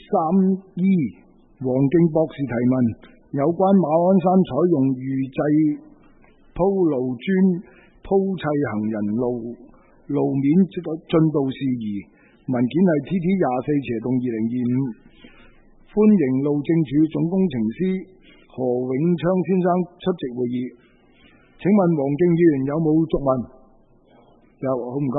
3E 黃敬博士提問，有關馬鞍山採用預製鋪路磚鋪砌行人路面進度事宜，文件係 TT24/2025。歡迎路政署總工程師何永昌先生出席會議。請問黃敬議員有冇續問？有，好唔該。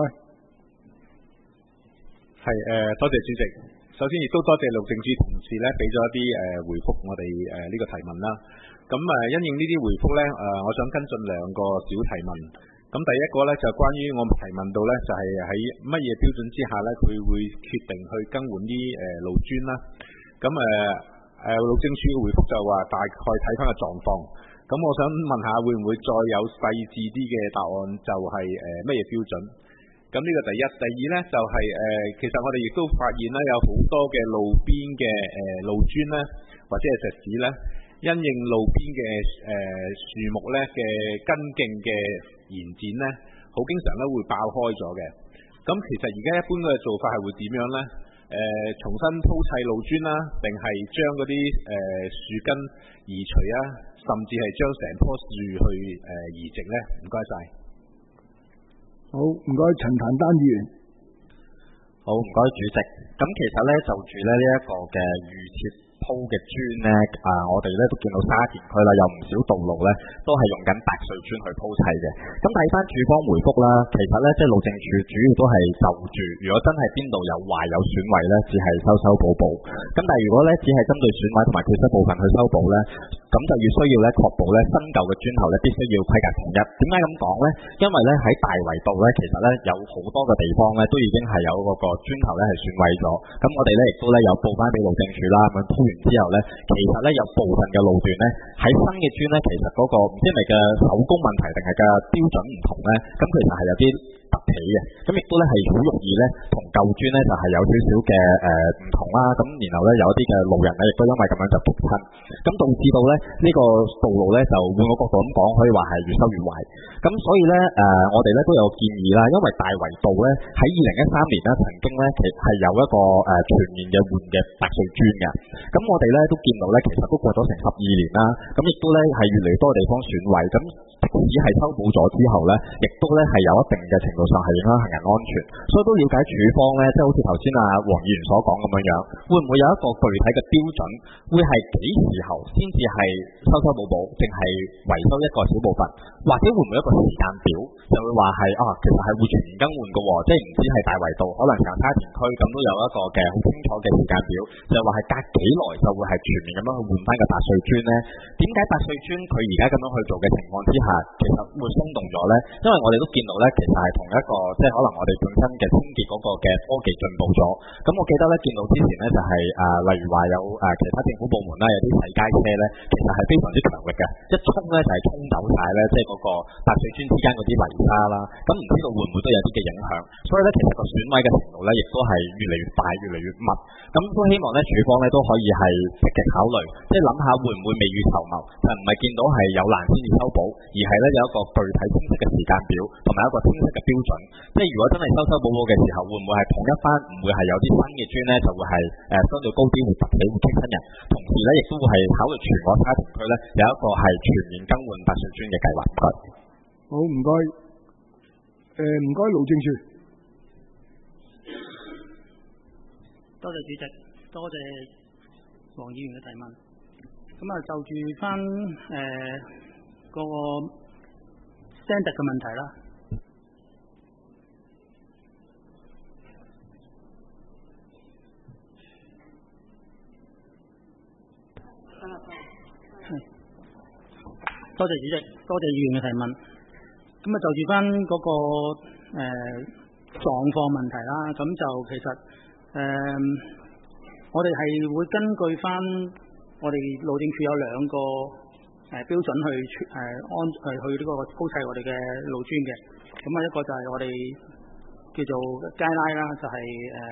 多謝主席。首先亦都多謝路政署同事咧，俾咗一啲回覆我哋呢個提問啦。咁因應呢啲回覆咧，我想跟進兩個小提問。咁第一個咧就關於我提問到咧，就係喺乜嘢標準之下咧，佢會決定去更換啲路磚啦。咁路政署嘅回覆就話大概睇翻個狀況。咁我想問下，會唔會再有細緻啲嘅答案？就係乜嘢標準？咁呢個第一，第二咧就係其實我哋亦都發現咧，有好多嘅路邊嘅路磚咧，或者係石屎咧，因應路邊嘅樹木咧嘅根徑嘅延展咧，好經常咧會爆開咗嘅。咁其實而家一般嘅做法係會點樣咧？重新鋪砌路磚啦，定係將嗰啲樹根移除啊，甚至係將成棵樹去移植咧？唔該晒。 好，唔該，陳壇丹議員。 好，唔該主席。咁其實咧就住咧呢一個嘅預設鋪嘅磚咧，我哋咧都見到沙田區啦，有唔少道路咧都係用緊白碎磚去鋪砌嘅。咁睇翻署方回覆啦，其實咧即係路政署主要都係就住，如果真係邊度有壞有損毀咧，只係修修補補。咁但係如果咧只係針對損毀同埋缺失部分去修補咧，咁就要需要咧確保咧新舊嘅磚頭咧必須要規格統一。點解咁講咧？因為咧喺大圍道咧，其實咧有好多個地方咧都已經係有嗰個磚頭咧係損毀咗。咁我哋咧亦都咧有報翻俾路政署啦，咁樣鋪完之後咧，其實咧有部分嘅路段咧喺新嘅磚咧，其實嗰個唔知係咪嘅手工問題定係嘅標準唔同咧，咁其實係有啲凸起嘅，咁亦都咧係好容易咧同舊磚咧就係有少少嘅唔同啦。咁然後咧有一啲嘅路人咧亦都因為咁樣就仆親，咁導致到咧呢個道路咧就換個角度咁講，可以話係越修越壞。咁所以咧我哋咧都有建議啦，因為大圍道咧喺2013年咧曾經咧其實係有一個全面嘅換嘅白碎磚嘅。咁我哋咧都見到咧其實都過咗成12年啦，咁亦都咧係越嚟越多地方損毀。咁即使係修補咗之後咧，亦都咧係有一定嘅程度上係影響行人安全。所以都了解署方咧，即係好似頭先黃議員所講咁樣樣，會唔會有一個具體嘅標準，會係幾時候先至係修修補補，淨係維修一個小部分，或者會唔會一個時間表，就會話係其實係會全面更換嘅喎，即係唔知係大圍道，可能成沙田區咁都有一個嘅好清楚嘅時間表，就係話係隔幾耐就會係全面咁樣去換翻個白碎磚咧？點解白碎磚佢而家咁樣去做嘅情況之下，其實會鬆動咗咧？因為我哋都見到咧，其實係同一個即係可能我哋本身嘅清潔嗰個嘅科技進步咗。咁我記得咧見到之前咧就係例如話有其他政府部門啦，有啲洗街車咧，其實係非常之強力嘅，一衝咧就係衝走晒咧，即係嗰個白碎磚之間嗰啲泥沙啦。咁唔知道會唔會都有啲嘅影響？所以咧其實個損毀嘅程度咧，亦都係越嚟越大，越嚟越密。咁都希望咧署方咧都可以係積極考慮，即係諗下會唔會未雨綢繆，就唔係見到係有難先至修補，而係咧有一個具體清晰嘅時間表，同埋一個清晰嘅標準。即係如果真係修修補補嘅時候，會唔會係統一翻？唔會係有啲新嘅磚咧，就會係相對高啲，會凸起，會棘親人。同時咧，亦都會係考慮全個沙田區咧有一個係全面更換白碎磚嘅計劃。唔該。 好，唔該。唔該，路政署。 多謝主席，多謝黃議員嘅提問。咁就住翻嗰個 standard 嘅問題啦。多謝主席，多謝議員嘅提問。咁就住翻嗰個狀況問題啦。咁就其實我哋係會根據翻我哋路政署有兩個標準去呢個鋪砌我哋嘅路磚嘅。咁一個就係我哋叫做街拉啦，就係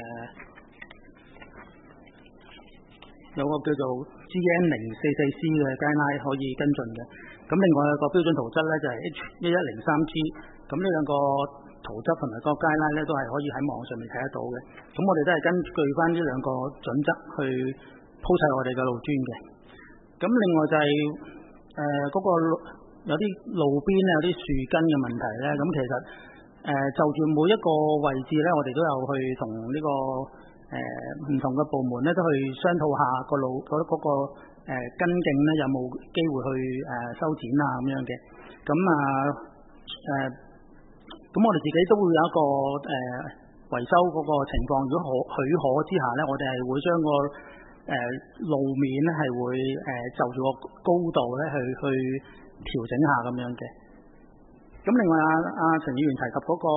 有個叫做 GN044C 嘅街拉可以跟進嘅。咁另外一個標準圖則咧就係 H1103G。咁呢兩個圖圖則同埋嗰個街拉咧，都係可以喺網上面睇得到嘅。咁我哋都係根據翻呢兩個準則去鋪砌我哋嘅路磚嘅。咁另外就係嗰個有啲路邊咧有啲樹根嘅問題咧，咁其實就住每一個位置咧，我哋都有去同呢個唔同嘅部門咧，都去商討下個路嗰個根徑咧有冇機會去修剪啊咁樣嘅。咁我哋自己都會有一個維修嗰個情況，如果許可之下咧，我哋係會將個路面咧係會就住個高度咧去調整下咁樣嘅。咁另外陳議員提及嗰個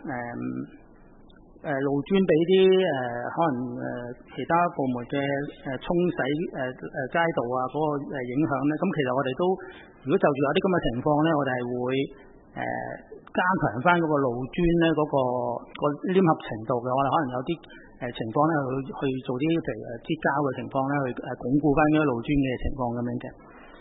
路磚俾啲可能其他部門嘅沖洗街道啊嗰個影響咧，咁其實我哋都如果就住有啲咁嘅情況咧，我哋係會加強翻嗰個路磚咧嗰個黏合程度嘅，我哋可能有啲情況咧去做啲譬如支膠嘅情況咧，去鞏固翻嗰啲路磚嘅情況咁樣嘅。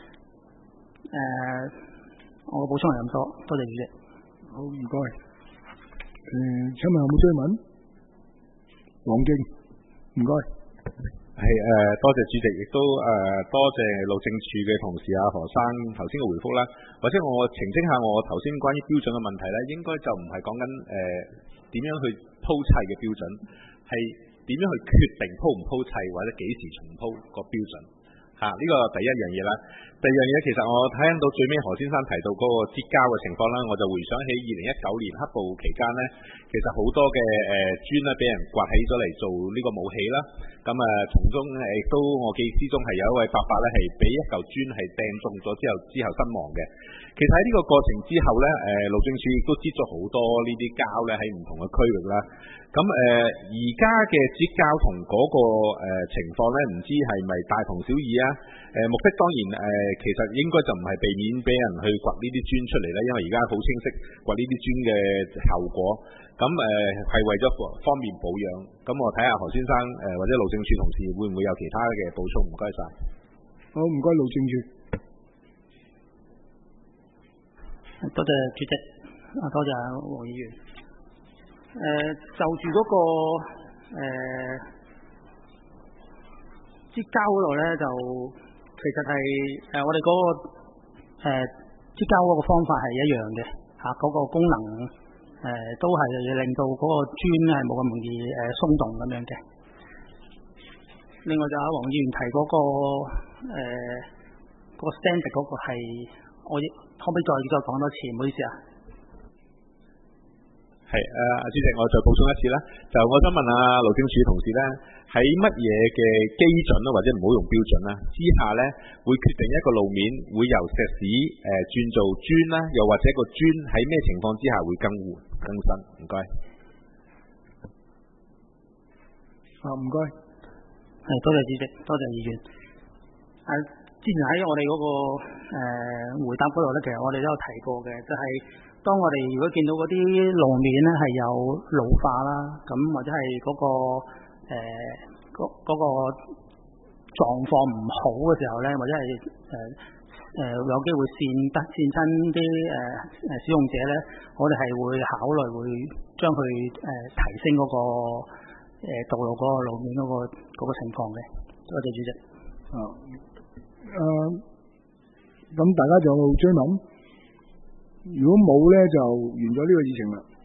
我嘅補充係咁多，多謝主席。 好，唔該。請問有冇追問？黃敬，唔該。 多謝主席，亦都多謝路政署嘅同事何生頭先嘅回覆啦。或者我澄清下我頭先關於標準嘅問題咧，應該就唔係講緊點樣去鋪砌嘅標準，係點樣去決定鋪唔鋪砌或者幾時重鋪個標準。呢個第一樣嘢啦。第二樣嘢其實我聽到最尾何先生提到嗰個擠膠嘅情況啦，我就回想起2019年黑暴期間呢，其實好多嘅磚咧俾人刮起咗嚟做呢個武器啦。咁從中亦都我記憶之中係有一位伯伯咧係俾一嚿磚係掟中咗之後身亡嘅。其實喺呢個過程之後呢，路政署亦都擠咗好多呢啲膠咧喺唔同嘅區域啦。咁而家嘅擠膠同嗰個情況呢，唔知係咪大同小異啊？目的當然其實應該就唔係避免俾人去掘呢啲磚出嚟啦，因為而家好清晰掘呢啲磚嘅後果。咁係為咗方便保養。咁我睇下何先生或者路政署同事會唔會有其他嘅補充？唔該晒。 好，唔該路政署。 多謝主席，多謝黃議員。就住嗰個支膠嗰度咧，就其實係我哋嗰個支膠嗰個方法係一樣嘅嗰個功能都係令到嗰個磚係冇咁容易鬆動咁樣嘅。另外就黃議員提嗰個standard 嗰個係，我可唔可以再講多次？唔好意思啊。 係主席，我再補充一次啦。就我想問下路政署同事咧，喺乜嘢嘅基準啦，或者唔好用標準啦之下咧，會決定一個路面會由石屎轉做磚啦，又或者個磚喺咩情況之下會更新？唔該。 唔該。 多謝主席，多謝議員。之前喺我哋嗰個回答嗰度咧，其實我哋都有提過嘅，就係當我哋如果見到嗰啲路面咧係有老化啦，咁或者係嗰個狀況唔好嘅時候咧，或者係有機會跣親啲使用者咧，我哋係會考慮會將佢提升嗰個道路嗰個路面嗰個情況嘅。多謝主席。 咁大家就追問，如果冇咧就完咗呢個議程啦。